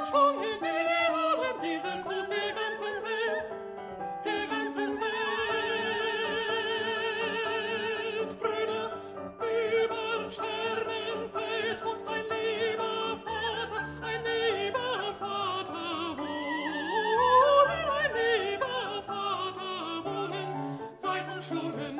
umschlungen Idealen, diesen Gruß der ganzen Welt, der ganzen Welt. Brüder, über Sternenzeit muss ein lieber Vater wohnen, ein lieber Vater wohnen, seit umschlungen